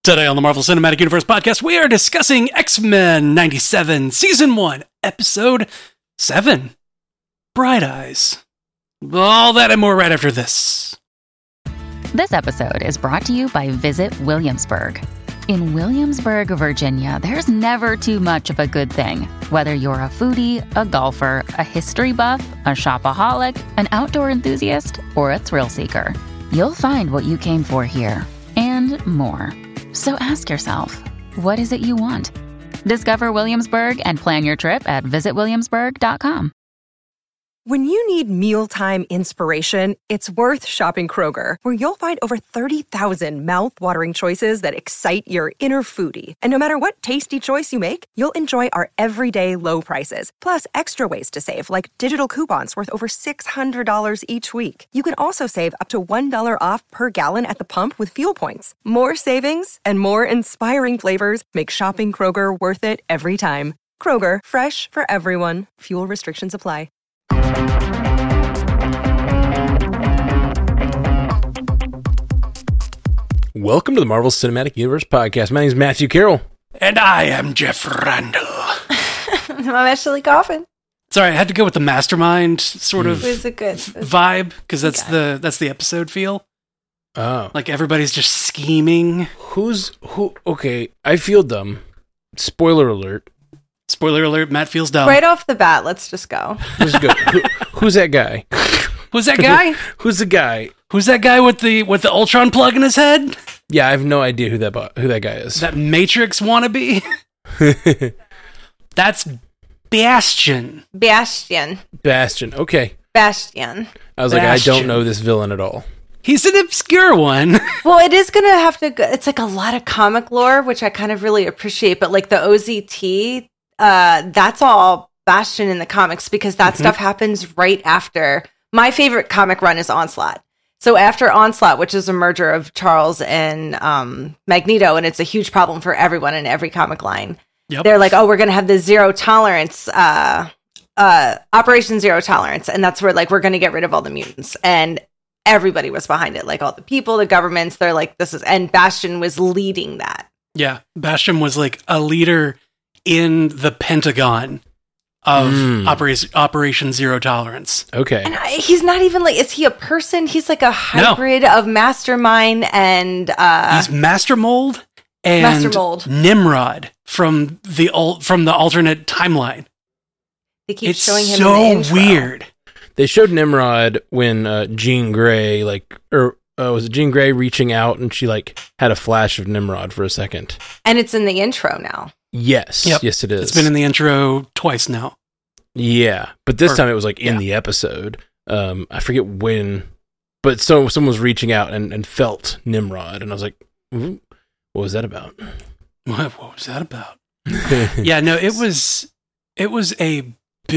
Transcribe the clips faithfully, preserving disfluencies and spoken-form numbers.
Today on the Marvel Cinematic Universe podcast, we are discussing X-Men ninety-seven, Season one, Episode seven, Bright Eyes. All that and more right after this. This episode is brought to you by Visit Williamsburg. In Williamsburg, Virginia, there's never too much of a good thing. Whether you're a foodie, a golfer, a history buff, a shopaholic, an outdoor enthusiast, or a thrill seeker, you'll find what you came for here and more. So ask yourself, what is it you want? Discover Williamsburg and plan your trip at visit williamsburg dot com. When you need mealtime inspiration, it's worth shopping Kroger, where you'll find over thirty thousand mouth-watering choices that excite your inner foodie. And no matter what tasty choice you make, you'll enjoy our everyday low prices, plus extra ways to save, like digital coupons worth over six hundred dollars each week. You can also save up to one dollar off per gallon at the pump with fuel points. More savings and more inspiring flavors make shopping Kroger worth it every time. Kroger, fresh for everyone. Fuel restrictions apply. Welcome to the Marvel Cinematic Universe podcast. My name is Matthew Carroll. And I am Jeff Randall. I'm Ashley Coffin. Sorry, I had to go with the mastermind sort of It was a good vibe, because that's the that's the episode feel. Oh. Like everybody's just scheming. Who's, who, okay, I feel dumb. Spoiler alert. Spoiler alert, Matt feels dumb. Right off the bat, let's just go. Let's go. Who, who's that guy? Who's that guy? Who's the guy? Who's that guy with the with the Ultron plug in his head? Yeah, I have no idea who that bo- who that guy is. That Matrix wannabe? That's Bastion. Bastion. Bastion. Okay. Bastion. I was like, Bastion. I don't know this villain at all. He's an obscure one. Well, it is going to have to go. It's like a lot of comic lore, which I kind of really appreciate. But like the O Z T, uh, that's all Bastion in the comics because that mm-hmm. stuff happens right after. My favorite comic run is Onslaught. So after Onslaught, which is a merger of Charles and um, Magneto, and it's a huge problem for everyone in every comic line. Yep. They're like, oh, we're going to have the zero tolerance, uh, uh, Operation Zero Tolerance. And that's where like, we're going to get rid of all the mutants. And everybody was behind it. Like all the people, the governments, they're like, this is, and Bastion was leading that. Yeah. Bastion was like a leader in the Pentagon of mm. Operation, Operation Zero Tolerance. Okay. And I, he's not even like, is he a person? He's like a hybrid no. of Mastermind and... Uh, he's Master Mold and Master Mold. Nimrod from the from the alternate timeline. They keep it's showing him so in the intro. Weird. They showed Nimrod when uh, Jean Grey, like, or uh, was it Jean Grey reaching out and she like had a flash of Nimrod for a second. And it's in the intro now. Yes. Yep. Yes, it is. It's been in the intro twice now. Yeah. But this or, time it was like in yeah. the episode. Um, I forget when, but so someone was reaching out and, and felt Nimrod. And I was like, what was that about? What, what was that about? Yeah, no, it was, it was a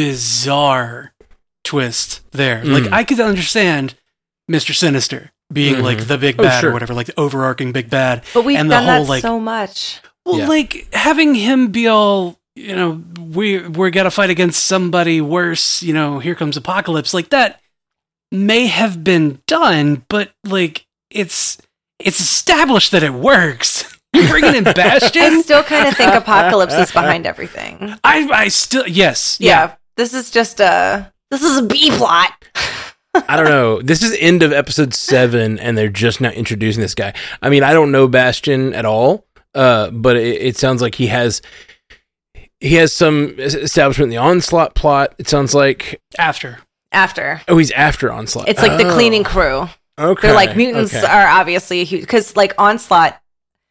bizarre twist there. Mm. Like I could understand Mister Sinister being mm-hmm. like the big bad oh, sure. or whatever, like the overarching big bad. But we've and done the whole, that like, so much. Well, yeah. like having him be all, you know, we we're gonna fight against somebody worse. You know, here comes Apocalypse. Like that may have been done, but like it's it's established that it works. Bringing in Bastion. I still kind of think Apocalypse is behind everything. I I still yes yeah. yeah. This is just a this is a B plot. I don't know. This is end of episode seven, and they're just now introducing this guy. I mean, I don't know Bastion at all. Uh, but it, it sounds like he has he has some establishment in the Onslaught plot. It sounds like after after. Oh, he's after Onslaught. It's like oh. the cleaning crew. Okay, they're like mutants okay. are obviously huge because like Onslaught.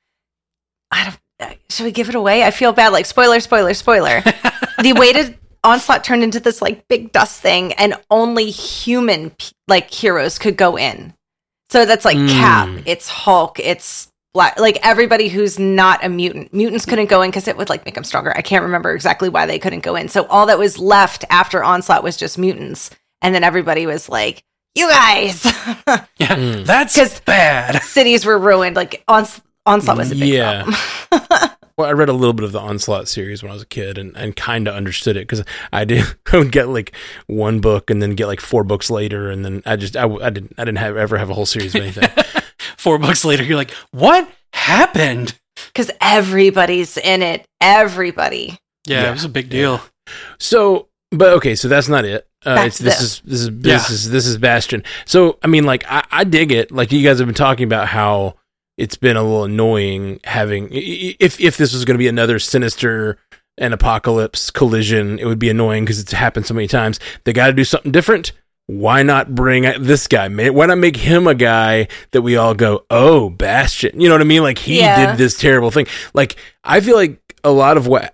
I don't. Should we give it away? I feel bad. Like spoiler, spoiler, spoiler. The weighted Onslaught turned into this like big dust thing, and only human like heroes could go in. So that's like mm. Cap. It's Hulk. It's Black, like everybody who's not a mutant. Mutants couldn't go in because it would like make them stronger. I can't remember exactly why they couldn't go in. So all that was left after Onslaught was just mutants. And then everybody was like, you guys. Yeah, mm. that's bad. Cities were ruined. Like Ons- Onslaught was a big yeah. problem. Well, I read a little bit of the Onslaught series when I was a kid and, and kind of understood it because I did I would get like one book and then get like four books later. And then I just, I, I didn't, I didn't have ever have a whole series of anything. Four books later, you're like, what happened? because everybody's in it. Everybody. Yeah, Yeah. it was a big deal. So, but okay, so that's not it. Uh, Back it's, to this this. is this is this Yeah. is this is Bastion. So, I mean, like, I, I dig it. Like, you guys have been talking about how it's been a little annoying having i- i- if if this was going to be another Sinister and Apocalypse collision, it would be annoying because it's happened so many times. They got to do something different. Why not bring this guy? Man, why not make him a guy that we all go, oh, Bastion? You know what I mean? Like, he Yeah. did this terrible thing. Like, I feel like a lot of what.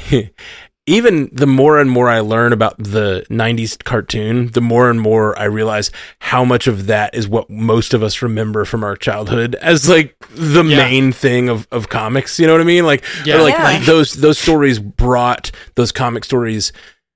Even the more and more I learn about the nineties cartoon, the more and more I realize how much of that is what most of us remember from our childhood as like the Yeah. main thing of, of comics. You know what I mean? Like, Yeah. or like, Yeah. like those those stories brought those comic stories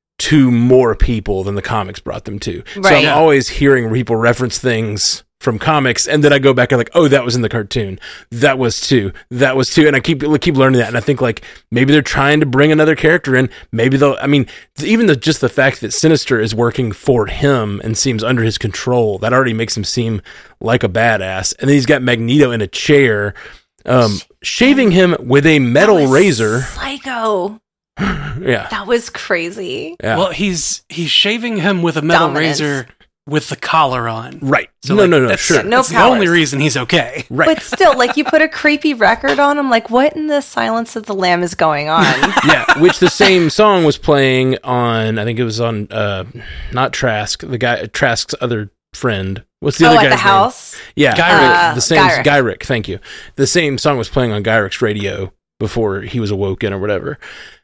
to more people than the comics brought them to. So Right. I'm always hearing people reference things from comics, and then I go back and like, oh, that was in the cartoon. That was too. That was too. And I keep keep learning that. And I think like maybe they're trying to bring another character in. Maybe they'll. I mean, even the just the fact that Sinister is working for him and seems under his control, that already makes him seem like a badass. And then he's got Magneto in a chair, um, shaving him with a metal That was razor. Psycho. Yeah, That was crazy. yeah. Well, he's he's shaving him with a metal Dominance. razor with the collar on. right. So, no, like, no, no. that's, Sure. No that's the only powers. reason he's okay. Right. But still, like you put a creepy record on, I'm like, what in the Silence of the Lamb is going on? Yeah, which the same song was playing on. I think it was on, uh, not Trask, the guy Trask's other friend. What's the oh, other at guy's the name? house? Yeah, Gyrick. uh, the same Gyrick. Gyrick. Thank you. The same song was playing on Gyrick's radio before he was awoken or whatever.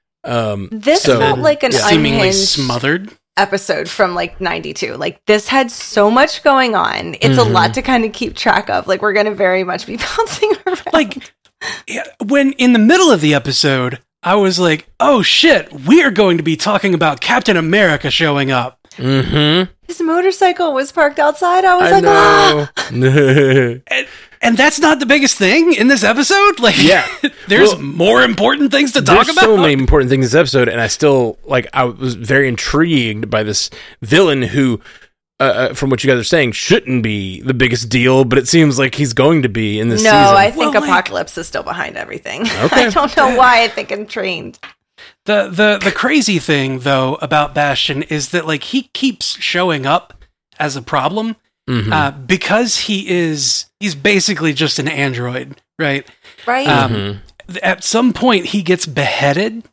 Um, This so, felt like an yeah. Seemingly unhinged smothered. episode from like ninety-two. Like this had so much going on. It's Mhm. a lot to kind of keep track of. Like we're going to very much be bouncing around. Like, yeah, when in the middle of the episode, I was like, oh shit, we are going to be talking about Captain America showing up. Mhm. his motorcycle was parked outside. I was I like, ah! know. And, and that's not the biggest thing in this episode. Like, Yeah. there's Well, more important things to talk There's about. so many important things in this episode, and I still like. I was very intrigued by this villain who, uh, uh, from what you guys are saying, shouldn't be the biggest deal, but it seems like he's going to be in No, this season. I think Well, like- Apocalypse is still behind everything. Okay. I don't know why I think I'm trained. The the the crazy thing though about Bastion is that like he keeps showing up as a problem Mhm. uh, because he is he's basically just an android, right? Right? Um, Mhm. th- At some point, he gets beheaded,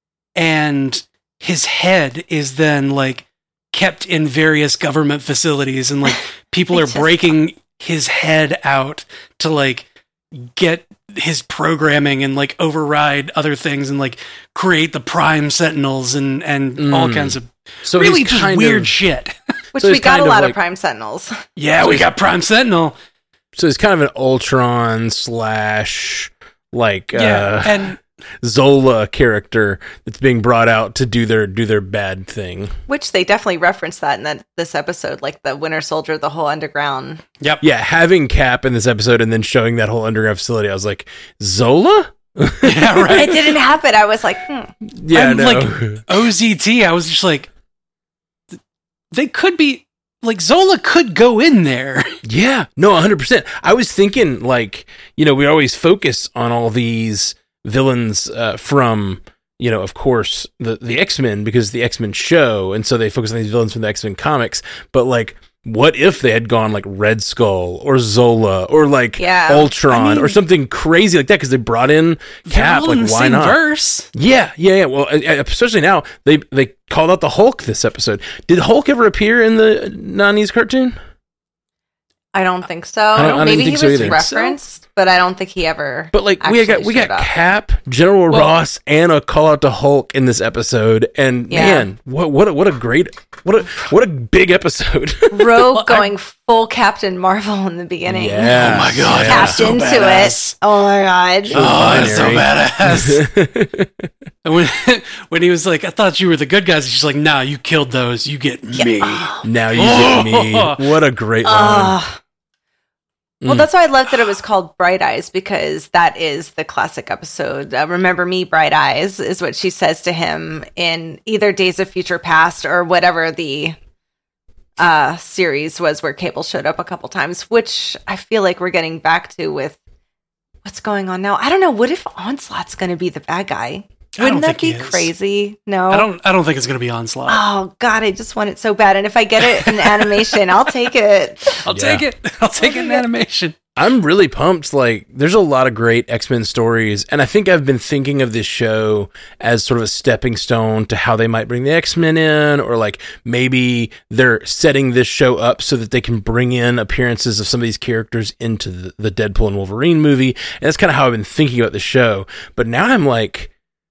and his head is then like kept in various government facilities, and like people They are just- breaking his head out to like get his programming and like override other things and like create the Prime Sentinels and and all Mm. kinds of So really he's just kind weird of- shit. Which so we it's got kind a of lot like- of Prime Sentinels. Yeah, So we he's- got Prime Sentinel. So he's kind of an Ultron slash like Yeah, uh, and Zola character that's being brought out to do their do their bad thing. Which they definitely referenced that in that, this episode, like the Winter Soldier, the whole underground. yep. Yeah, having Cap in this episode and then showing that whole underground facility, I was like, Zola? Yeah, right. It didn't happen. I was like, hmm. Yeah, And, no. like, O Z T, I was just like, th- they could be, like, Zola could go in there. Yeah, no, one hundred percent. I was thinking, like, you know, we always focus on all these villains uh, from, you know, of course, the, the X-Men, because the X-Men show, and so they focus on these villains from the X-Men comics, but, like, what if they had gone, like, Red Skull, or Zola, or, like, Yeah. Ultron, I mean- or something crazy like that, because they brought in Cap, They're all in like, the why same not? verse. Yeah, yeah, yeah. Well, uh, especially now, they they called out the Hulk this episode. Did Hulk ever appear in the Nani's cartoon? I don't think so. I don't- I don't Maybe think he so was either. referenced, but I don't think he ever. But like we got actually we got showed up. Cap, General Well- Ross, and a call out to Hulk in this episode, and Yeah. man, what what a, what a great what a what a big episode. Rogue Well, I- going full Captain Marvel in the beginning. Yeah. Oh my God, yeah. Tapped so into badass. it. Oh my god. Oh, it's so binary. badass. And when, when he was like, I thought you were the good guys, she's like, nah, you killed those. You get me. Now you get me. What a great line. Ah. Well, Mm. that's why I love that it was called Bright Eyes, because that is the classic episode. Uh, Remember me, Bright Eyes, is what she says to him in either Days of Future Past or whatever the uh, series was where Cable showed up a couple times, which I feel like we're getting back to with what's going on now? I don't know. What if Onslaught's going to be the bad guy? I don't Wouldn't that think be he is. crazy? No. I don't. I don't think it's going to be Onslaught. Oh God, I just want it so bad. And if I get it in animation, I'll take it. I'll Yeah. take it. I'll take it in animation. I'm really pumped. Like, there's a lot of great X-Men stories, and I think I've been thinking of this show as sort of a stepping stone to how they might bring the X-Men in, or like maybe they're setting this show up so that they can bring in appearances of some of these characters into the, the Deadpool and Wolverine movie. And that's kind of how I've been thinking about the show. But now I'm like,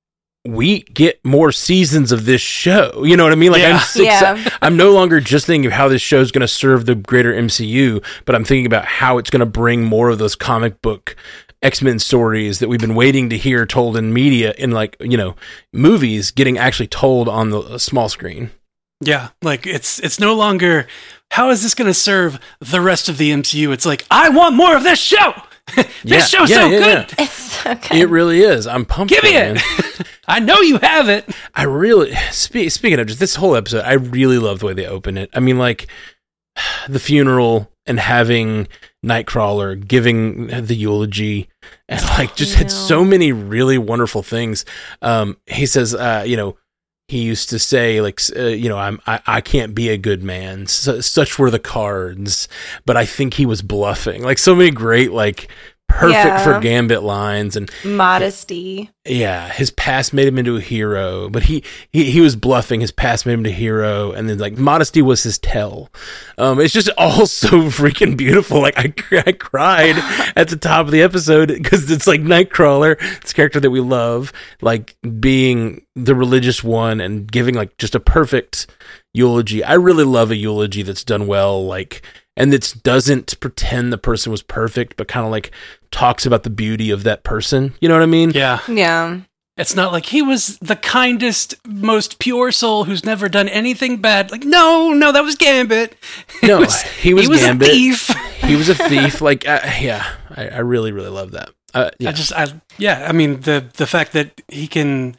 we get more seasons of this show. You know what I mean? Like, Yeah. I'm six, Yeah. I'm no longer just thinking of how this show is going to serve the greater M C U, but I'm thinking about how it's going to bring more of those comic book X-Men stories that we've been waiting to hear told in media, in like, you know, movies, getting actually told on the uh, small screen. Yeah, like it's it's no longer how is this going to serve the rest of the M C U? It's like I want more of this show. this Yeah. show's Yeah, so yeah, good. yeah. It's okay. It really is. I'm pumped. Give for me it, it. man. I know you have it. I really, spe- speaking of just this whole episode, I really love the way they open it. I mean, like, the funeral and having Nightcrawler giving the eulogy, and like just had so many really wonderful things. Um, he says, uh, you know, he used to say, like, uh, you know, I'm, I, I can't be a good man. So, such were the cards, but I think he was bluffing. Like, so many great, like, perfect Yeah. for Gambit lines, and Modesty. yeah, his past made him into a hero, but he, he, he was bluffing. His past made him into a hero, and then like modesty was his tell. Um, it's just all so freaking beautiful. Like I, I cried at the top of the episode because it's like Nightcrawler, this character that we love, like being the religious one and giving like just a perfect eulogy. I really love a eulogy that's done well, like, and that doesn't pretend the person was perfect, but kind of like talks about the beauty of that person. You know what I mean? Yeah, Yeah. it's not like he was the kindest, most pure soul who's never done anything bad. Like no, no, that was Gambit. No, He was, he was he was Gambit. a thief. He was a thief. Like, uh, yeah, I, I really, really love that. Uh, yeah. I just, I yeah, I mean the the fact that he can,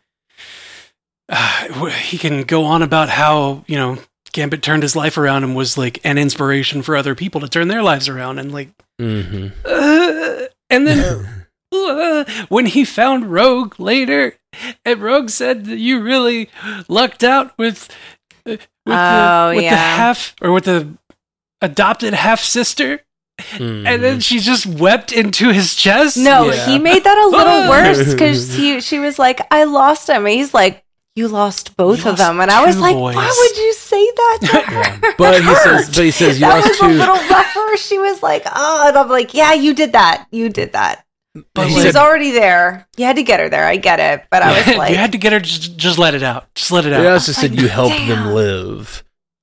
uh, he can go on about how you know Gambit turned his life around and was like an inspiration for other people to turn their lives around, and like, hmm uh, and then uh, when he found Rogue later, and Rogue said that you really lucked out with uh, with, Oh, the, with the yeah. half or with the adopted half sister, Mm-hmm. and then she just wept into his chest. No, Yeah. he made that a little worse because he she was like, I lost him. And he's like, you lost both You of lost them. And I was two like, boys. why would you say that to her? But he That says, hurt. but he says, you that lost was two. a little rougher. She was like, oh, and I'm like, yeah, you did that. You did that. But He She like, was already there. You had to get her there. I get it. But I was like, you had to get her. Just, just let it out. Just let it out. He also said like, you helped damn. them live.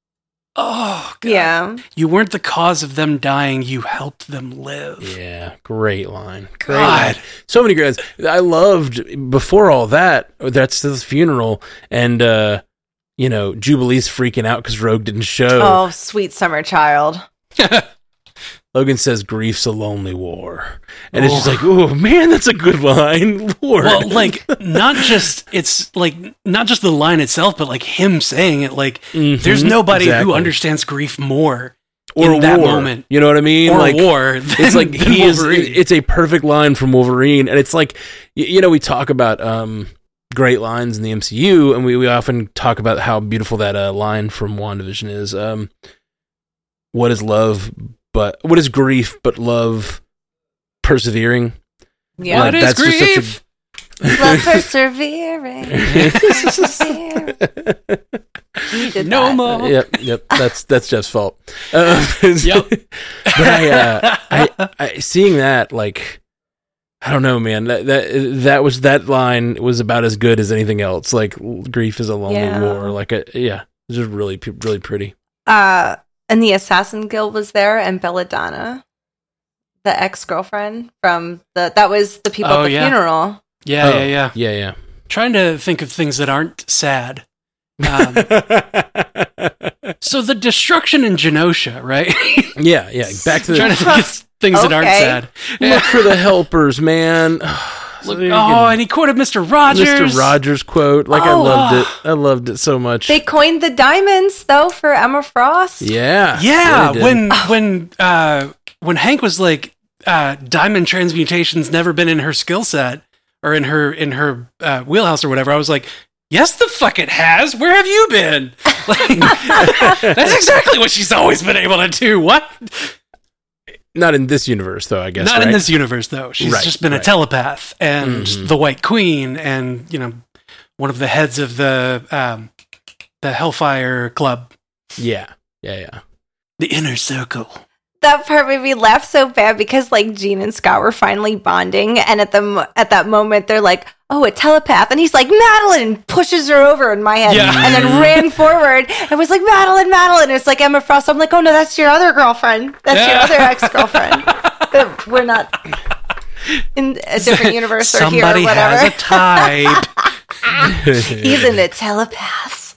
Oh, God. yeah. You weren't the cause of them dying. You helped them live. Yeah, great line. Great God. line. So many great lines. I loved, before all that, that's the funeral, and, uh, you know, Jubilee's freaking out because Rogue didn't show. Oh, sweet summer child. Logan says, grief's a lonely war. And it's just like, oh, man, that's a good line. Lord. Well, like not just it's like not just the line itself, but like him saying it. Like Mhm, there's nobody exactly. who understands grief more or in that war. moment, You know what I mean? or like, war. It's than- like than he is. Wolverine. It's a perfect line from Wolverine, and it's like you, you know we talk about um, great lines in the M C U, and we, we often talk about how beautiful that uh, line from WandaVision is. Um, what is love? But what is grief? But love persevering. Yeah. What is that's just such a- grief? Love persevering. Persevering. You did No that. more. Yep, yep. That's that's Jeff's fault. Uh, Yep. But I, uh, I, I, seeing that, like, I don't know, man. That that that was that line was about as good as anything else. Like, grief is a lonely Yeah. war. Like, a, yeah, it's just really, really pretty. Uh, and the Assassin Guild was there, and Belladonna, the ex-girlfriend from the that was the people Oh, at the yeah. funeral. Yeah, Oh, yeah, yeah. yeah, yeah. Trying to think of things that aren't sad. Um, so the destruction in Genosha, right? yeah, yeah. Back to Trying the to think of things that aren't Okay. sad. look for the helpers, man. Look- So you oh, can- and he quoted Mister Rogers. Mister Rogers quote. Like, I Oh, loved uh, it. I loved it so much. They coined the diamonds though for Emma Frost. yeah, Yeah, they did. when when uh when Hank was like, uh, diamond transmutation's never been in her skill set or in her in her uh, wheelhouse or whatever. I was like, yes, the fuck it has. Where have you been? Like, that's exactly what she's always been able to do. What? Not in this universe, though, I guess. Not right? in this universe, though. She's right, just been right. a telepath and mm-hmm. the White Queen and, you know, one of the heads of the um, the Hellfire Club. Yeah, yeah, yeah. The Inner Circle. That part made me laugh so bad because like Jean and Scott were finally bonding, and at the mo- at that moment they're like, "Oh, a telepath," and he's like, "Madeline," pushes her over in my head, Yeah. and then ran forward and was like, "Madeline, Madeline." It's like Emma Frost. I'm like, "Oh no, that's your other girlfriend. That's Yeah. your other ex girlfriend." We're not in a different universe or here or Somebody whatever. has a type. He's into telepaths.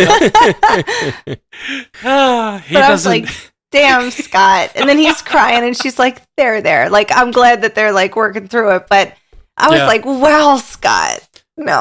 Ah, he But I was doesn't. like, damn, Scott. And then he's crying and she's like, they're there. Like, I'm glad that they're like working through it. But I was Yeah. like, wow, Scott. No.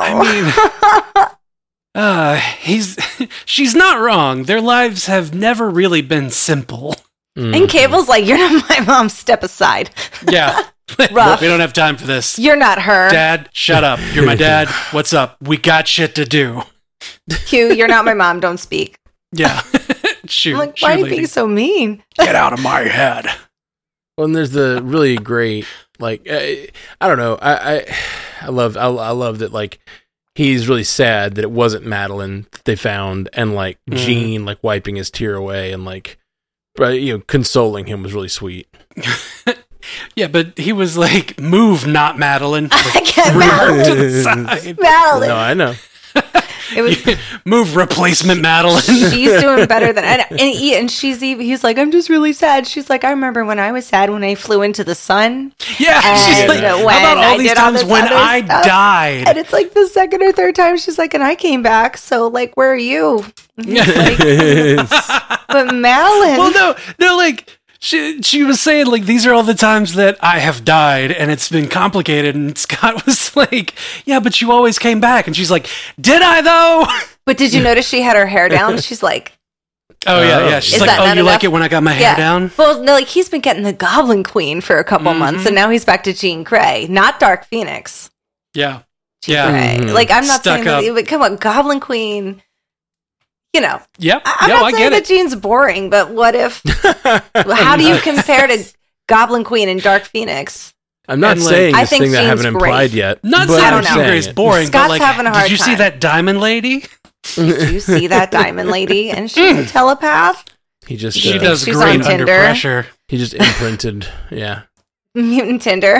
I mean, uh, he's. She's not wrong. Their lives have never really been simple. And Cable's like, you're not my mom. Step aside. Yeah. Rough. We don't have time for this. You're not her. Dad, shut up. You're my dad. What's up? We got shit to do. Q, you're not my mom. Don't speak. Yeah. Shoot. I'm like, shoot, why are you lady. being so mean? Get out of my head. Well, and there's the really great, like, I, I don't know, I, I, I love, I, I love that, like, he's really sad that it wasn't Madeline that they found, and like Mm. Jean, like wiping his tear away, and like, right, you know, consoling him was really sweet. Yeah, but he was like, move, not Madeline. I Like, can't, move her Madeline. to the side. Madeline. No, I know. It was. Move, replacement Madeline. She's doing better than and, and, he, and she's even. He's like, I'm just really sad. She's like, I remember when I was sad when I flew into the sun. Yeah, she's And like, how when about all I these did all times this when other I stuff? died? And it's like the second or third time she's like, and I came back. So like, where are you? Like, but Madeline. Well, no, no, like she she was saying like these are all the times that I have died and it's been complicated. And Scott was like, yeah, but you always came back. And she's like, did I though? But did you notice she had her hair down? She's like, Oh yeah, yeah. She's Is like, that oh, not you like enough? it when I got my hair yeah. down? Well, no, like he's been getting the Goblin Queen for a couple months, and now he's back to Jean Grey, not Dark Phoenix. Yeah, Jean yeah. Grey. Mhm. Like I'm not Stuck saying that, up. but come on, Goblin Queen. You know, Yep. I- I'm Yo, not I saying get that it. Jean's boring, but what if? How do you compare to Goblin Queen and Dark Phoenix? I'm not And, like, saying I this think thing that I Jean's haven't great. implied yet. Not but saying I don't I'm that Jean know. Grey's saying boring, Scott's but like, having a hard did you see time. that diamond lady? Did you see that Diamond Lady? And she's a telepath. it. He just, She uh, does she's great on under Tinder. pressure. he just imprinted, yeah. Mutant Tinder.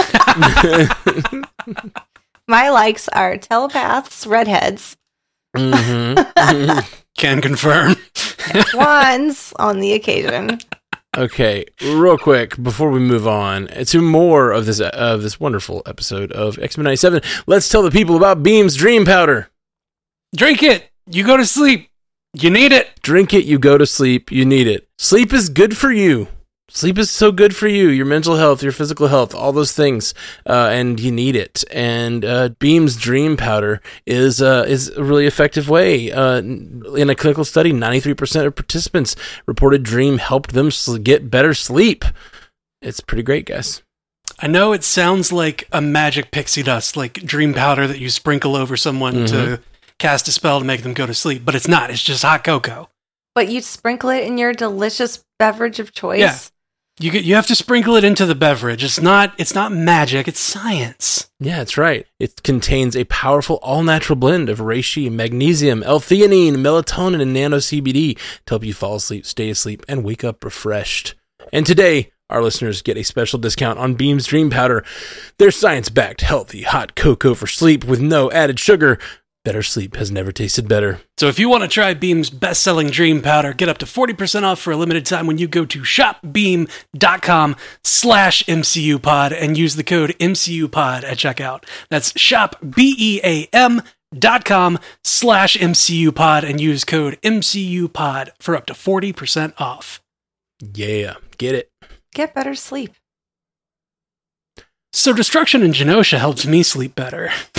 My likes are telepaths, redheads, hmm Can confirm. wands on the occasion. Okay, real quick before we move on to more of this of this wonderful episode of X-Men ninety-seven, let's tell the people about Beam's Dream Powder. Drink it. You go to sleep. You need it. Drink it, you go to sleep, you need it. Sleep is good for you. Sleep is so good for you, your mental health, your physical health, all those things, uh, and you need it. And uh, Beam's Dream Powder is uh, is a really effective way. Uh, in a clinical study, ninety-three percent of participants reported Dream helped them sl- get better sleep. It's pretty great, guys. I know it sounds like a magic pixie dust, like dream powder that you sprinkle over someone to cast a spell to make them go to sleep, but it's not. It's just hot cocoa. But you sprinkle it in your delicious beverage of choice. Yeah. You get, you have to sprinkle it into the beverage. It's not it's not magic, it's science. Yeah, that's right. It contains a powerful all-natural blend of reishi, magnesium, L-theanine, melatonin, and nano-C B D to help you fall asleep, stay asleep, and wake up refreshed. And today, our listeners get a special discount on Beam's Dream Powder. Their science-backed, healthy, hot cocoa for sleep with no added sugar. Better sleep has never tasted better. So if you want to try Beam's best-selling dream powder, get up to forty percent off for a limited time when you go to shopbeam.com slash MCUpod and use the code MCUpod at checkout. That's shopbeam dot com slash MCUpod and use code MCUpod for up to forty percent off. Yeah, get it. Get better sleep. So Destruction in Genosha helps me sleep better.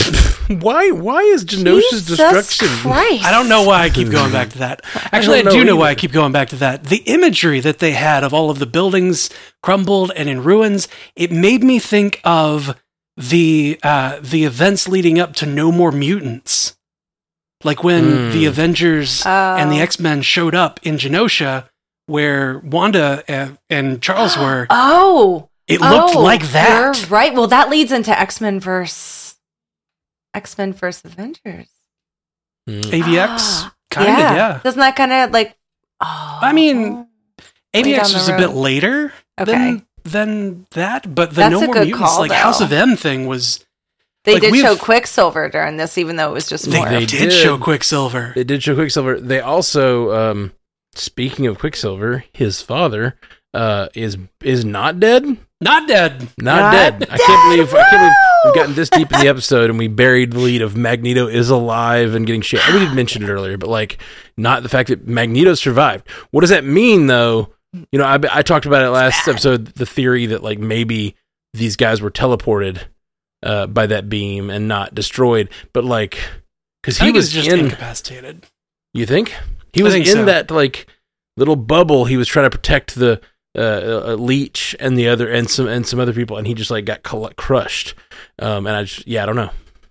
why? Why is Genosha's Jesus destruction? Christ. I don't know why I keep going back to that. Actually, I, don't do know know why I either. keep going back to that. The imagery that they had of all of the buildings crumbled and in ruins, it made me think of the uh, the events leading up to No More Mutants. Like when Mm. the Avengers Oh. and the X-Men showed up in Genosha, where Wanda and, and Charles were. Oh. It looked Oh, like that. You're right. Well, that leads into X-Men versus X-Men versus Avengers. Mm. A V X, Ah, kind of, yeah. Doesn't that kind of like? Oh, I mean, A V X down the was a bit road. later Okay. than than that, but the That's No a More good Mutants, call, like House though. of M thing was. they like, did we've- show Quicksilver during this, even though it was just They, more. they They did, did. show Quicksilver. It did show Quicksilver. They also, um, speaking of Quicksilver, his father uh, is is not dead. Not dead. Not, Not dead. I dead, can't believe I can't believe woo! we've gotten this deep in the episode and we buried the lead of Magneto is alive and getting shit. We did mention it earlier, but like not the fact that Magneto survived. What does that mean, though? You know, I, I talked about it last episode. The theory that like maybe these guys were teleported uh, by that beam and not destroyed, but like because I he think was it's just in. incapacitated. You think he I was think in so. that like little bubble? He was trying to protect the uh, uh, Leech and the other and some and some other people, and he just like got cl- crushed. Um, and I just yeah, I don't know.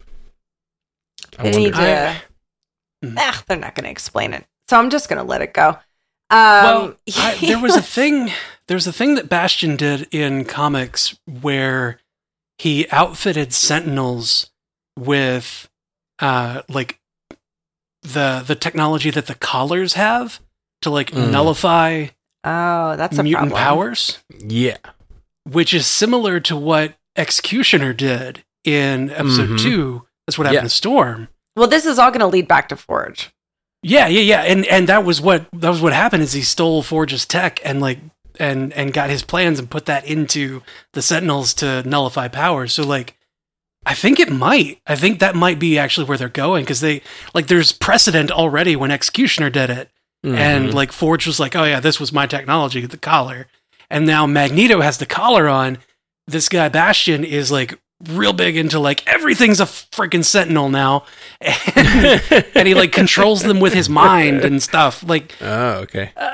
I They need wonder. to. I- Mm. Ah, they're not going to explain it, so I'm just going to let it go. Um, Well, I, there was a thing. There's a thing that Bastion did in comics where he outfitted Sentinels with, uh, like the the technology that the collars have to like Mm. nullify Oh, that's a mutant problem. powers, Yeah, which is similar to what Executioner did in episode Mhm. two. That's what happened Yeah. to Storm. Well, this is all going to lead back to Forge. Yeah, yeah, yeah, and and that was what that was what happened is he stole Forge's tech and like and and got his plans and put that into the Sentinels to nullify powers. So like, I think it might. I think that might be actually where they're going because they like there's precedent already when Executioner did it, and Mhm. like Forge was like, oh yeah, this was my technology, the collar, and now Magneto has the collar on. This guy Bastion is like real big into like everything's a freaking Sentinel now, and, and he like controls them with his mind and stuff. Like, oh okay. uh,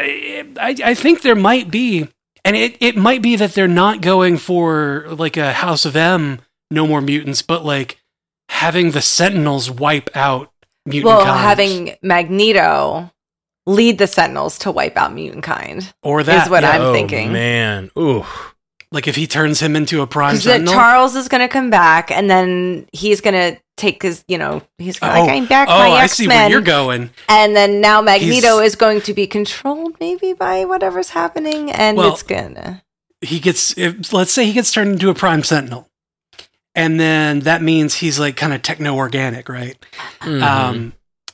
I I think there might be, and it it might be that they're not going for like a House of M, No More Mutants, but like having the Sentinels wipe out mutant Well, kind. having Magneto lead the Sentinels to wipe out mutant kind. or that is what yeah. I'm oh, thinking. Man, ooh, Like if he turns him into a prime Because Sentinel. Charles is going to come back, and then he's going to take his, you know, he's going to Oh, like, I'm back, oh, my I see where X-Men. you're going. And then now Magneto He's- is going to be controlled maybe by whatever's happening, and Well, it's gonna. He gets, if, let's say he gets turned into a prime Sentinel. And then that means he's like kind of techno organic, right? Mhm. Um,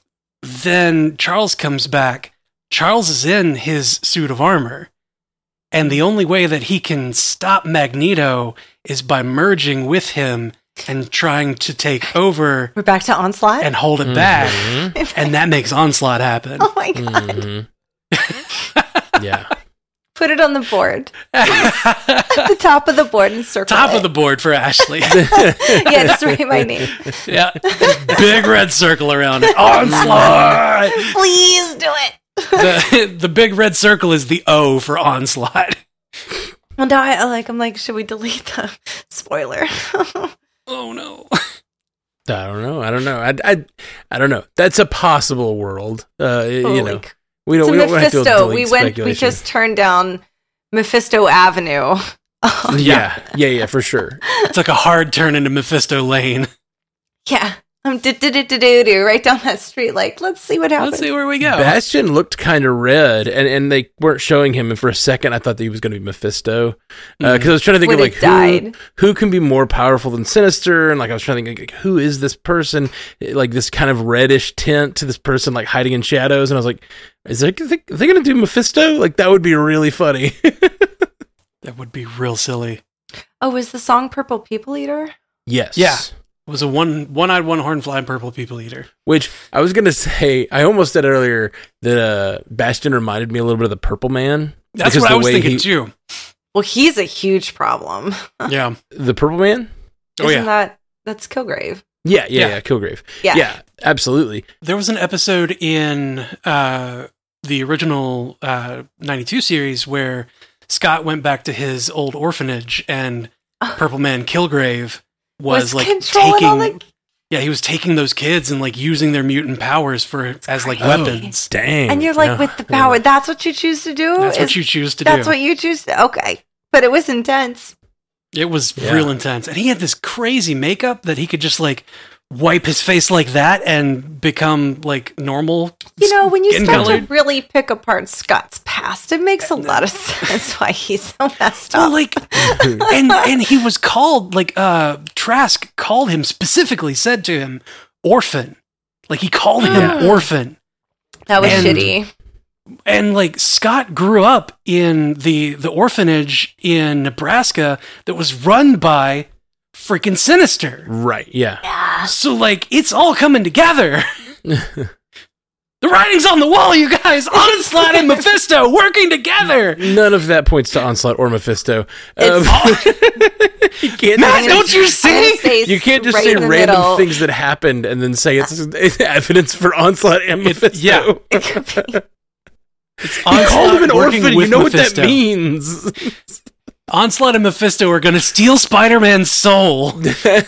then Charles comes back. Charles is in his suit of armor. And the only way that he can stop Magneto is by merging with him and trying to take over We're back to Onslaught. and hold it back. Mhm. And that makes Onslaught happen. Oh my god! Mhm. Yeah. Put it on the board, at the top of the board, and circle Top it. of the board for Ashley. Yeah, just write my name. Yeah. Big red circle around it. Onslaught! Please do it. The, the big red circle is the O for Onslaught. Well, now I like. I'm like, should we delete the spoiler? Oh no. I don't know. I don't know. I, I, I don't know. That's a possible world. Uh, you know, Like, we it's don't. a We don't have to Mephisto. delete We went. We speculation. just turned down Mephisto Avenue. Yeah, yeah, yeah, for sure. It's like a hard turn into Mephisto Lane. Yeah. Um, do, do, do, do, do, do, right down that street. Like, let's see what happens. Let's see where we go. Bastion looked kind of red, and, and they weren't showing him. And for a second, I thought that he was going to be Mephisto, because I was trying to think When of he like died. who, who can be more powerful than Sinister, and like I was trying to think, like, who is this person? Like this kind of reddish tint to this person, like hiding in shadows. And I was like, is they, are they going to do Mephisto? Like that would be really funny. That would be real silly. Oh, is the song Purple People Eater? Yes. Yeah. It was a one one-eyed, one-horned flying purple people eater. Which I was gonna say, I almost said earlier that uh, Bastion reminded me a little bit of the Purple Man. That's because what I the was way thinking he- too. Well, he's a huge problem. Yeah. The Purple Man? Oh Isn't yeah. that that's Kilgrave? Yeah, yeah, Yeah. yeah, Kilgrave. Yeah. Yeah, absolutely. There was an episode in uh, the original uh, ninety-two series where Scott went back to his old orphanage and Purple Man Kilgrave was, Was like controlling taking all the- yeah, he was taking those kids and like using their mutant powers for as like crazy. weapons. Dang. And you're like, Yeah. with the power, that's what you choose to do? That's what Is- you choose to That's do. what you choose to, okay. But it was intense. It was Yeah. real intense. And he had this crazy makeup that he could just like wipe his face like that and become like normal. You know, when you skin start colored. to really pick apart Scott's past, it makes a lot of sense why he's so messed up. Well, like, and and he was called like uh Trask called him specifically, said to him, orphan. Like he called him Mm. orphan. that was and- shitty. And like Scott grew up in the the orphanage in Nebraska that was run by freaking Sinister. Right, yeah. So like it's all coming together. The writing's on the wall, you guys. Onslaught and Mephisto working together. None of that points to Onslaught or Mephisto. It's- Um, you can't Matt, just- don't you I'm see? gonna say You can't just right say in the random middle. things that happened and then say it's, it's evidence for Onslaught and It- Mephisto. yeah. It could be. It's You called Onslaught him an working orphan. You with know Mephisto. what that means. Onslaught and Mephisto are going to steal Spider-Man's soul.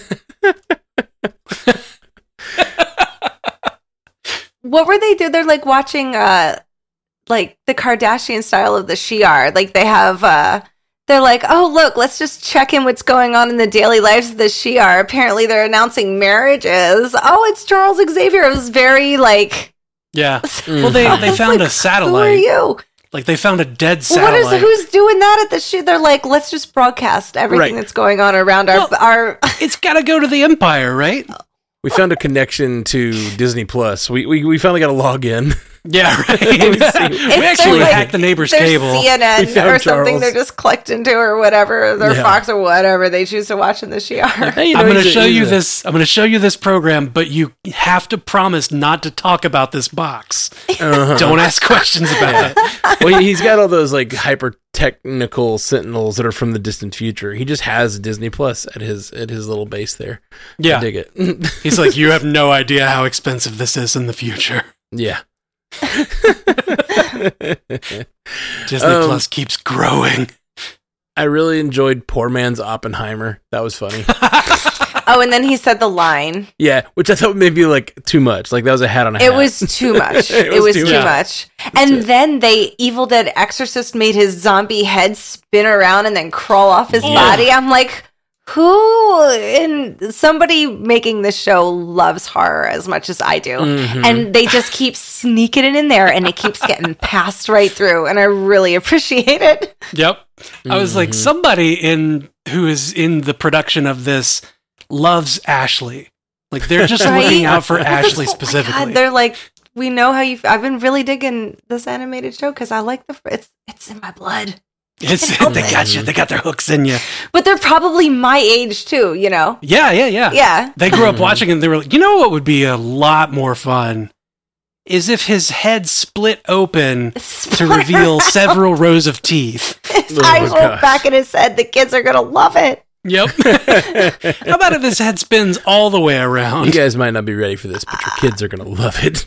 What were they do? They're like watching uh like the Kardashian style of the Shi'ar. Like they have uh they're like, oh look, let's just check in what's going on in the daily lives of the Shi'ar. Apparently they're announcing marriages. Oh, it's Charles Xavier. It was very like Yeah. Well, they, I they was found like, a satellite. Who are you? Like they found a dead Well, what satellite. is who's doing that at the shit? They're like, let's just broadcast everything Right. that's going on around our Well- our It's got to go to the Empire, right? We found a connection to Disney Plus. We we, we finally got a login. Yeah, right. we If actually they're like- hacked the neighbor's their cable. C N N We found or something Charles. they're just clicked into or whatever, their Yeah. Fox or whatever they choose to watch in the Shi'ar. Hey, you know, I'm going to he's a- show he's you a- this. I'm going to show you this program, but you have to promise not to talk about this box. Uh-huh. Don't ask questions about it. Well, he's got all those like hyper technical sentinels that are from the distant future. He just has Disney Plus at his at his little base there. I Yeah. dig it. He's like, you have no idea how expensive this is in the future. Yeah. Disney Um, Plus keeps growing. I really enjoyed Poor Man's Oppenheimer. That was funny. Oh, and then he said the line. Yeah, which I thought maybe like too much. Like that was a hat on a hat. It was too much. It it, was was too too, much. much. And then they Evil Dead Exorcist made his zombie head spin around and then crawl off his Yeah. body. I'm like, who in somebody making this show loves horror as much as I do. Mhm. And they just keep sneaking it in there and it keeps getting passed right through. And I really appreciate it. Yep. I was like, Mhm. somebody in who is in the production of this loves Ashley. Like they're just Right? looking out for Oh Ashley my specifically. God, they're like, we know how you. I've been really digging this animated show because I like the. It's it's in my blood. It's, help they it. got you. They got their hooks in you. But they're probably my age too. You know. Yeah, yeah, yeah. Yeah. They grew up watching it and they were like, you know what would be a lot more fun? Is if his head split open to reveal several rows of teeth. His Oh, eyes roll gosh. back in his head. The kids are gonna love it. Yep. How about if his head spins all the way You around? guys might not be ready for this, but your kids are gonna love it.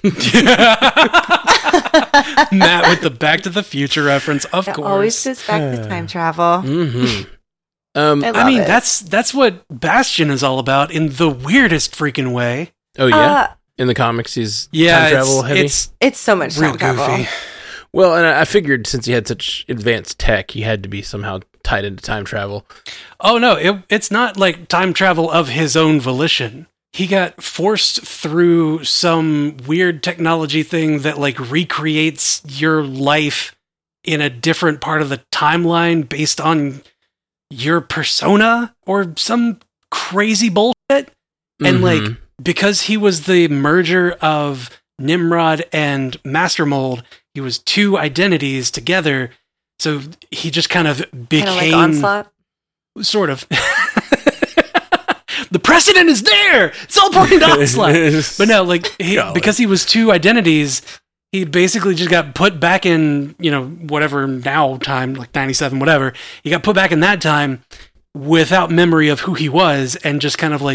Matt with the Back to the Future reference, of It course. always goes back to time travel. hmm Um. I I love mean, it. that's that's what Bastion is all about in the weirdest freaking way. Oh yeah. Uh, In the comics, he's Yeah, time travel it's, heavy. it's it's so much real time travel. goofy. Well, and I I figured since he had such advanced tech, he had to be somehow tied into time travel. Oh no, it, it's not like time travel of his own volition. He got forced through some weird technology thing that like recreates your life in a different part of the timeline based on your persona or some crazy bullshit. And Mhm. like because he was the merger of Nimrod and Master Mold, he was two identities together. So he just kind of Kind of became like Onslaught. sort of. The precedent is there. It's all pointing to Onslaught. But no, like he, Golly. because he was two identities, he basically just got put back in, you know, whatever now time, like ninety-seven, whatever. He got put back in that time without memory of who he was and just kind of like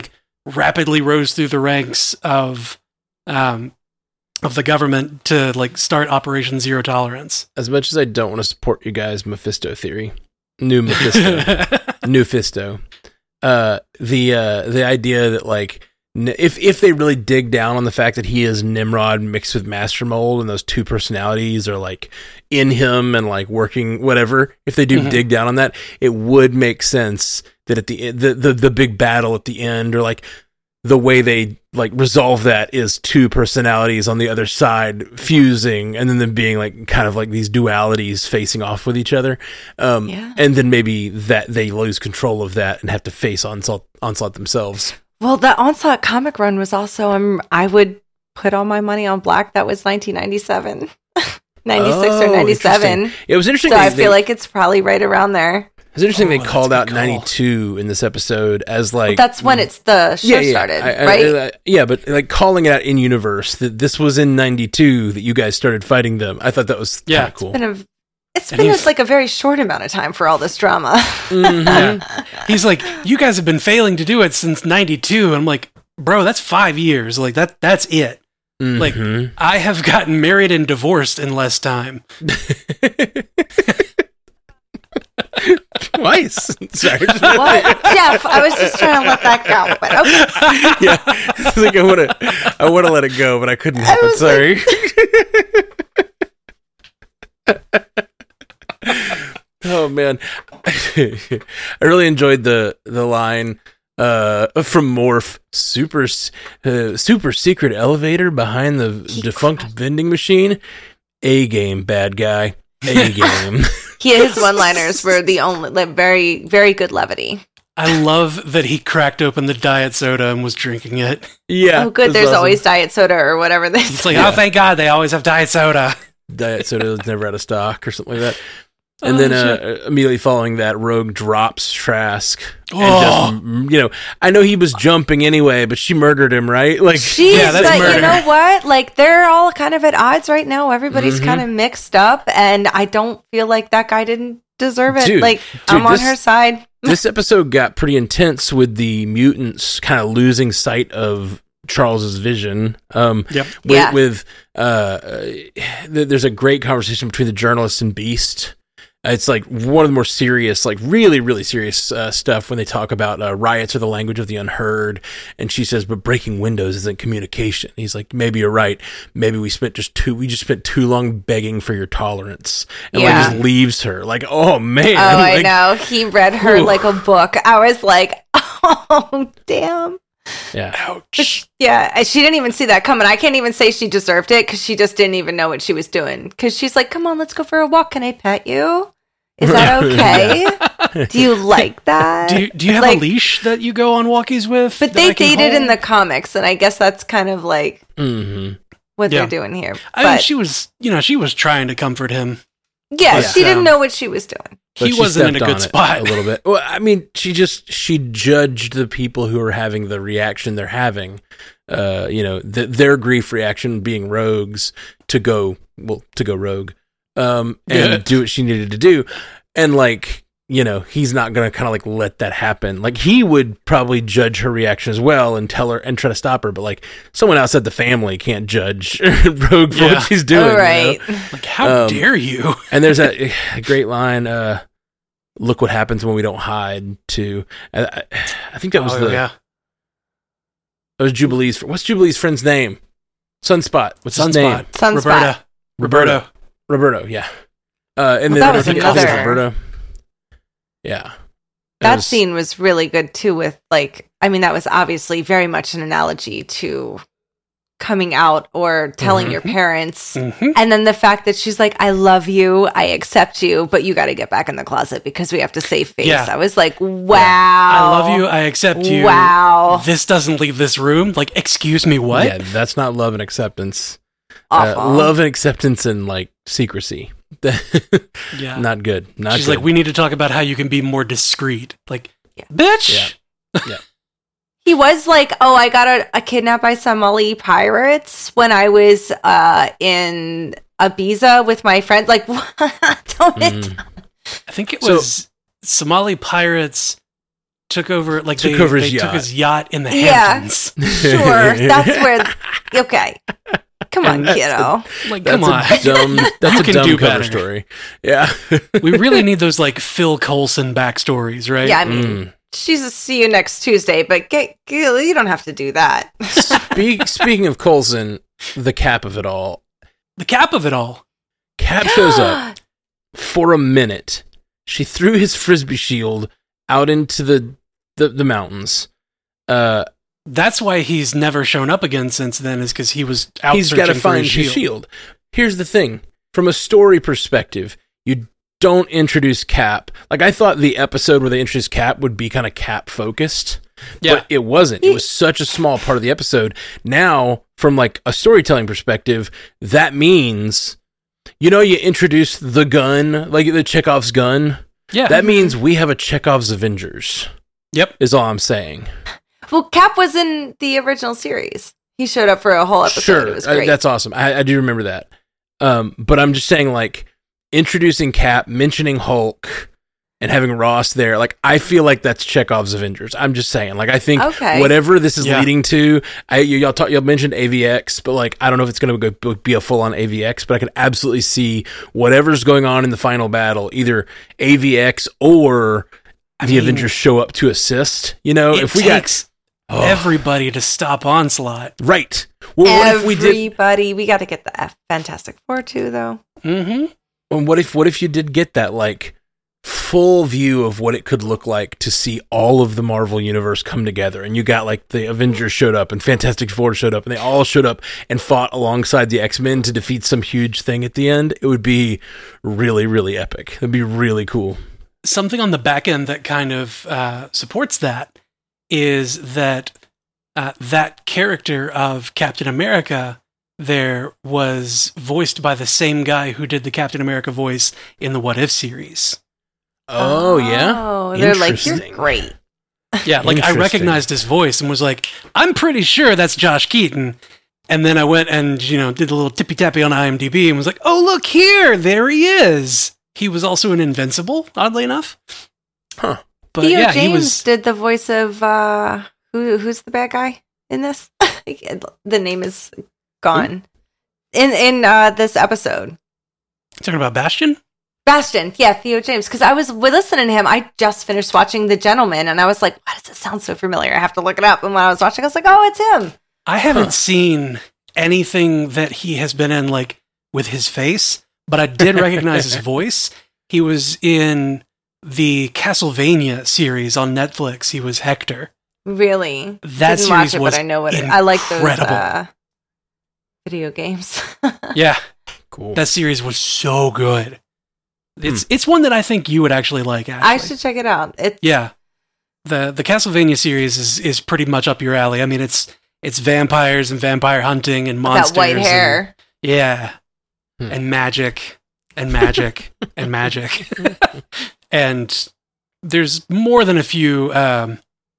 rapidly rose through the ranks of um, of the government to like start Operation Zero Tolerance. As much as I don't want to support you guys' Mephisto theory, new Mephisto, new Fisto, uh, the uh, the idea that like n- if if they really dig down on the fact that he is Nimrod mixed with Master Mold and those two personalities are like in him and like working whatever, if they do mm-hmm. dig down on that, it would make sense that at the the the, the big battle at the end, or like the way they like resolve that is two personalities on the other side fusing, and then them being like kind of like these dualities facing off with each other. Um, yeah. And then maybe that they lose control of that and have to face Onslaught, Onslaught themselves. Well, the Onslaught comic run was also, um, I would put all my money on Black. That was nineteen ninety-seven, ninety-six oh, or ninety-seven. It was interesting. So they, I feel they, like it's probably right around there. It's interesting oh, they called out ninety-two in this episode as like... Well, that's when it's the show yeah, yeah, started, I, right? I, I, yeah, but like calling it out in universe, that this was in ninety-two that you guys started fighting them. I thought that was yeah, kind of cool. It's been, a, it's been a, like a very short amount of time for all this drama. Mm-hmm. Yeah. He's like, you guys have been failing to do it since ninety-two. And I'm like, bro, that's five years. Like that. That's it. Mm-hmm. Like I have gotten married and divorced in less time. Twice. Sorry. What? Jeff, I was just trying to let that go, but okay. Yeah. It's like I want to I want to let it go, but I couldn't help it. Sorry. Like... Oh man. I really enjoyed the the line uh from Morph, super uh, super secret elevator behind the he defunct crashed. vending machine. A game, bad guy. A game. He, his one-liners were the only, like, very, very good levity. I love that he cracked open the diet soda and was drinking it. Yeah. Oh, good. There's awesome. always diet soda or whatever they It's like, yeah. oh, thank God they always have diet soda. Diet soda is never out of stock or something like that. And oh, then uh, immediately following that, Rogue drops Trask. Oh. And just, you know, I know he was jumping anyway, but she murdered him, right? Like, She's, yeah, that's but murder. You know what? Like, they're all kind of at odds right now. Everybody's mm-hmm. kind of mixed up, and I don't feel like that guy didn't deserve it. Dude, like, dude, I'm on this, her side. This episode got pretty intense with the mutants kind of losing sight of Charles's vision. Um, yep. With, yeah. with uh, there's a great conversation between the journalist and Beast. It's like one of the more serious, like really, really serious uh, stuff when they talk about uh, riots are the language of the unheard. And she says, but breaking windows isn't communication. He's like, maybe you're right. Maybe we spent just too, we just spent too long begging for your tolerance. And yeah. like just leaves her like, oh man. Oh, like, I know. He read her ooh. like a book. I was like, oh, damn. Yeah. Ouch. Yeah. She didn't even see that coming. I can't even say she deserved it because she just didn't even know what she was doing. Because she's like, come on, let's go for a walk. Can I pet you? Is that okay? Do you like that? Do you, do you have like, a leash that you go on walkies with? But they dated hold? in the comics, and I guess that's kind of like mm-hmm. what yeah. they're doing here. I but, mean, she was, you know, she was trying to comfort him. Yeah, but, she didn't um, know what she was doing. He wasn't in a good spot a little bit. Well, I mean, she just she judged the people who are having the reaction they're having. Uh, you know, th- their grief reaction being rogues to go well to go rogue. Um, and yeah. do what she needed to do. And like, you know, he's not going to kind of like let that happen. Like he would probably judge her reaction as well and tell her and try to stop her. But like someone outside the family can't judge Rogue for yeah. what she's doing. Oh, right. You know? Like, how um, dare you? And there's a, a great line, uh, look what happens when we don't hide too. I, I, I think that was oh, the, yeah. that was Jubilee's. What's Jubilee's friend's name? Sunspot. What's Sunspot. his name? Sunspot. Roberta. Roberto. Roberto, yeah. Uh, and well, then that was another. Roberto. Yeah. That was, scene was really good too. With like, I mean, that was obviously very much an analogy to coming out or telling mm-hmm. your parents, mm-hmm. and then the fact that she's like, "I love you, I accept you, but you got to get back in the closet because we have to save face." Yeah. I was like, "Wow, yeah. I love you, I accept you. Wow, this doesn't leave this room." Like, excuse me, what? Yeah, that's not love and acceptance. Awful. Uh, love and acceptance and like secrecy. Yeah, not good. Not She's good. like, we need to talk about how you can be more discreet. Like, yeah. bitch. Yeah. yeah. He was like, "Oh, I got a, a kidnapped by Somali pirates when I was uh, in Ibiza with my friends." Like, what? Don't mm. it? I think it was so, Somali pirates took over, like Took they, over his they took yacht. his yacht in the Yeah. Hamptons. Sure, that's where. Okay, come on, kiddo. Like, That's come on. a dumb, that's You a can dumb do cover better. story. Yeah. We really need those like Phil Coulson backstories, right? Yeah, I mean, Mm. she's a see you next Tuesday, but get, get you don't have to do that. Speak, speaking of Coulson, the Cap of it all. The cap of it all. Cap shows up for a minute. She threw his frisbee shield out into the the, the mountains. Uh, That's why he's never shown up again since then, is because he was out he's searching got to for find his his shield. shield. Here's the thing: from a story perspective, you don't introduce Cap. Like I thought, the episode where they introduced Cap would be kind of Cap focused. Yeah. But it wasn't. It was such a small part of the episode. Now, from like a storytelling perspective, that means, you know, you introduce the gun, like the Chekhov's gun. Yeah. That means we have a Chekhov's Avengers. Yep. Is all I'm saying. Well, Cap was in the original series. He showed up for a whole episode. Sure, It was uh, great. that's awesome. I, I do remember that. Um, but I'm just saying, like, introducing Cap, mentioning Hulk, and having Ross there, like, I feel like that's Chekhov's Avengers. I'm just saying, like, I think Okay. whatever this is Yeah. leading to, I, y- y'all talk, y'all mentioned A V X, but like, I don't know if it's going to go be a full on A V X, but I could absolutely see whatever's going on in the final battle, either A V X or I the mean, Avengers show up to assist. You know, It if we takes got oh, everybody to stop Onslaught. right. Well, what if we did? Everybody, we got to get the F- Fantastic Four too, though. Mm-hmm. And what if what if you did get that like full view of what it could look like to see all of the Marvel universe come together, and you got like the Avengers showed up and Fantastic Four showed up and they all showed up and fought alongside the X-Men to defeat some huge thing at the end? It would be really, really epic. It'd be really cool. Something on the back end that kind of uh, supports that is that uh, that character of Captain America there was voiced by the same guy who did the Captain America voice in the What If series. Oh, yeah. Oh, they're like, you're Interesting. great. Yeah, like I Interesting. recognized his voice and was like, I'm pretty sure that's Josh Keaton. And then I went and, you know, did a little tippy tappy on IMDb and was like, oh, look here, there he is. He was also in Invincible, oddly enough. Huh. But Theo yeah, James he was. did the voice of uh, who? Who's the bad guy in this? The name is gone in in uh, this episode. Talking about Bastion? Bastion, yeah, Theo James. Because I was listening to him. I just finished watching The Gentleman, and I was like, "Why does it sound so familiar?" I have to look it up. And when I was watching, I was like, "Oh, it's him." I haven't Huh. seen anything that he has been in, like, with his face, but I did recognize his voice. He was in the Castlevania series on Netflix. He was Hector. Really, That Didn't watch series it, was but I know what it, I like those incredible. uh, video games. Yeah, Cool. that series was so good. It's it's one that I think you would actually like, Ashley. I should check it out. It's Yeah. The the Castlevania series is, is pretty much up your alley. I mean, it's it's vampires and vampire hunting and monsters. that white and- hair. yeah. Hmm. And magic and magic and magic. And there's more than a few um,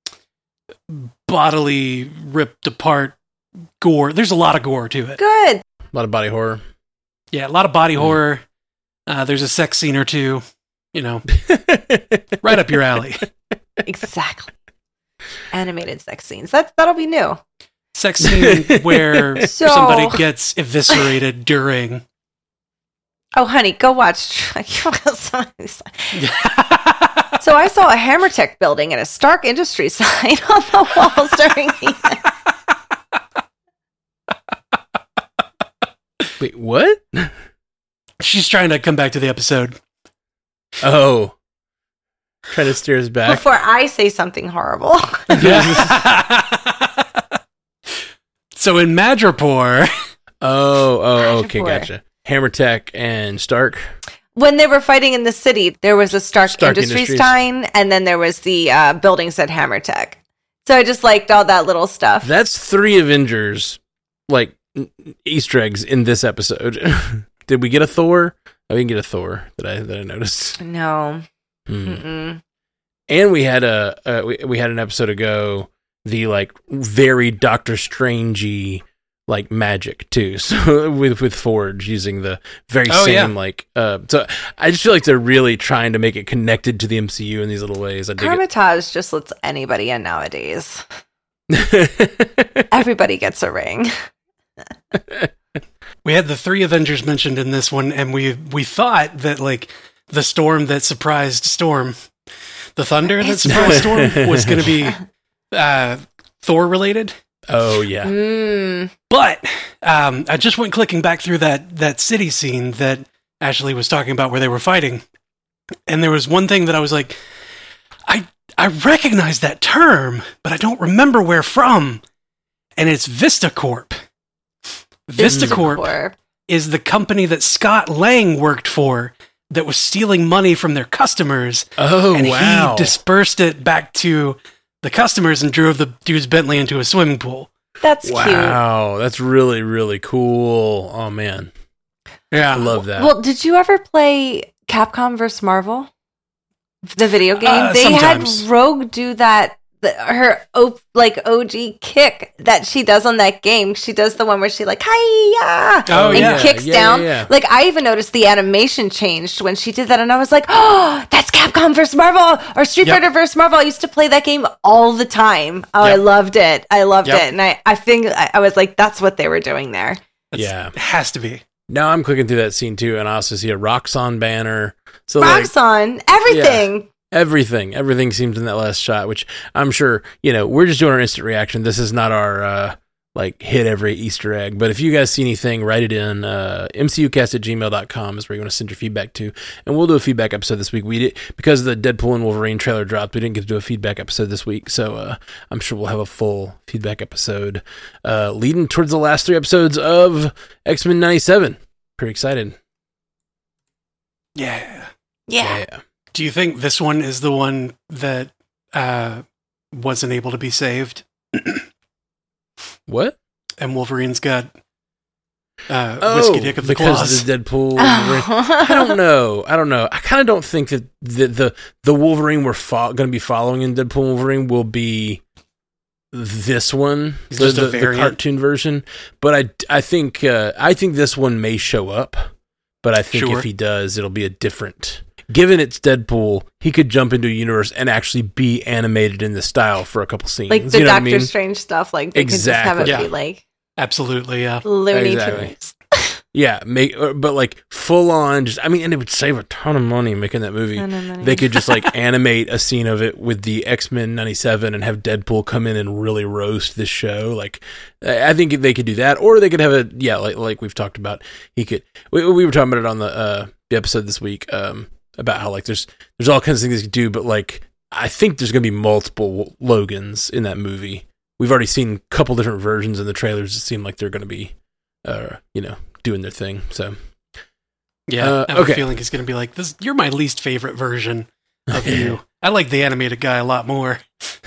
bodily ripped apart gore. There's a lot of gore to it. Good. A lot of body horror. Yeah, a lot of body Hmm. horror. Uh, there's a sex scene or two. You know, right up your alley. Exactly. Animated sex scenes. That that'll be new. Sex scene where So- somebody gets eviscerated during. Oh, honey, go watch. So I saw a Hammer Tech building and a Stark Industries sign on the walls during the. Wait, what? She's trying to come back to the episode. Oh. Trying to steer us back. Before I say something horrible. So in Madripoor, Oh, oh, okay, Madripoor. gotcha. Hammer Tech and Stark. When they were fighting in the city, there was a Stark, Stark Industries, Industries. sign, and then there was the uh, building said Hammer Tech. So I just liked all that little stuff. That's three Avengers, like, n- Easter eggs in this episode. Did we get a Thor? Oh, we didn't get a Thor that I that I noticed. no. Hmm. Mm-mm. And we had a uh, we, we had an episode ago, the like very Doctor Strangey like magic too. So with with Forge using the very Oh, same yeah. like uh so I just feel like they're really trying to make it connected to the M C U in these little ways. I dig it. Hermitage just lets anybody in nowadays. Everybody gets a ring. We had the three Avengers mentioned in this one, and we we thought that like the storm that surprised Storm, the thunder that surprised Storm, was going to be uh, Thor related. Oh yeah. Mm. But um, I just went clicking back through that that city scene that Ashley was talking about where they were fighting, and there was one thing that I was like, I I recognize that term, but I don't remember where from, and it's VistaCorp. VistaCorp Or- is the company that Scott Lang worked for that was stealing money from their customers, Oh and wow. he dispersed it back to the customers and drove the dude's Bentley into a swimming pool. That's cute. Wow, that's really really cool. Oh man, Yeah, I love that. Well, did you ever play Capcom versus Marvel? The video game? Uh, they sometimes. had Rogue do that, the, her o- like O G kick that she does on that game. She does the one where she like, hi-ya! Oh, and yeah. kicks Yeah, down. yeah, yeah. Like, I even noticed the animation changed when she did that, and I was like, oh, that's Capcom versus Marvel, or Street Yep. Fighter versus Marvel. I used to play that game all the time. Oh, I Yep. loved it. I loved Yep. it. And I, I think, I, I was like, that's what they were doing there. That's- Yeah. it has to be. Now I'm clicking through that scene too, and I also see a Roxxon banner. So like, Roxxon, everything. everything, everything seems in that last shot, which I'm sure, you know, we're just doing our instant reaction. This is not our, uh, like, hit every Easter egg. But if you guys see anything, write it in. Uh, M C U cast at gmail dot com is where you want to send your feedback to. And we'll do a feedback episode this week. We did, because the Deadpool and Wolverine trailer dropped, we didn't get to do a feedback episode this week. So uh, I'm sure we'll have a full feedback episode uh, leading towards the last three episodes of X-Men ninety-seven. Pretty excited. Yeah. Yeah. Yeah. Do you think this one is the one that uh, wasn't able to be saved, What? and Wolverine's got uh, Oh, whiskey dick of the because claws? of the Deadpool. Wolverine. I don't know. I don't know. I kind of don't think that the the, the Wolverine we're fo- going to be following in Deadpool and Wolverine will be this one, It's the, just a the, the variant. cartoon version. But I, I think uh, I think this one may show up. But I think Sure. if he does, it'll be a different. Given it's Deadpool, he could jump into a universe and actually be animated in the style for a couple scenes. Like the you know what Doctor I mean? Strange stuff, like they Exactly. could just have it Yeah. be like Absolutely, yeah. Looney Exactly. Tunes. Yeah, make uh, but like full on. Just I mean, and it would save a ton of money making that movie. Ton of money. They could just like animate a scene of it with the X-Men ninety-seven and have Deadpool come in and really roast this show. Like, I I think they could do that, or they could have a yeah, like like we've talked about. He could. We, we were talking about it on the uh, the episode this week um, about how like there's there's all kinds of things he could do, but like I think there's gonna be multiple Logans in that movie. We've already seen a couple different versions in the trailers that seem like they're gonna be, uh, you know, doing their thing. So. Yeah, Uh, I have okay. a feeling he's going to be like, "This, you're my least favorite version of you. I like the animated guy a lot more."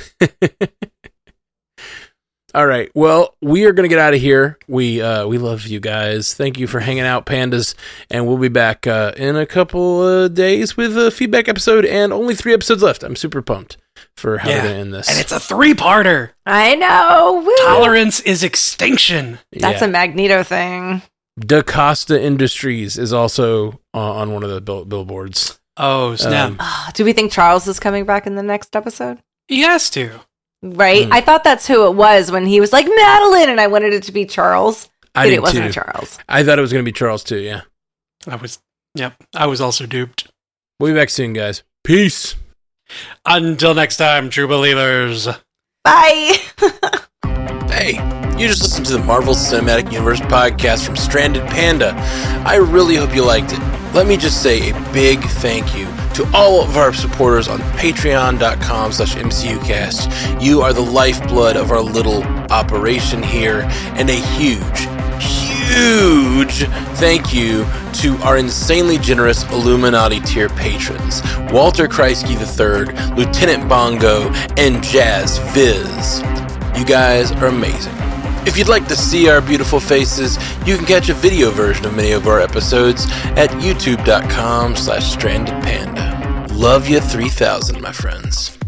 All right. Well, we are going to get out of here. We uh, we love you guys. Thank you for hanging out, pandas. And we'll be back uh, in a couple of days with a feedback episode and only three episodes left. I'm super pumped for how Yeah. we're going to end this. And it's a three-parter. I know. Woo. Tolerance is extinction. That's yeah. a Magneto thing. Da Costa Industries is also uh, on one of the bill- billboards. Oh, snap. Um, Ah, do we think Charles is coming back in the next episode? he has to. Right? Hmm. I thought that's who it was when he was like Madeline, and I wanted it to be Charles. I but did it wasn't too. Charles. I thought it was going to be Charles too, yeah. I was, yep, I was also duped. We'll be back soon, guys. Peace. Until next time, true believers. Bye. Hey, you just listened to the Marvel Cinematic Universe podcast from Stranded Panda. I really hope you liked it. Let me just say a big thank you to all of our supporters on patreon.com slash MCUcast. You are the lifeblood of our little operation here, and a huge, huge thank you to our insanely generous Illuminati tier patrons, Walter Kreisky the third, Lieutenant Bongo, and Jazz Viz. You guys are amazing. If you'd like to see our beautiful faces, you can catch a video version of many of our episodes at youtube.com slash stranded panda. Love you three thousand, my friends.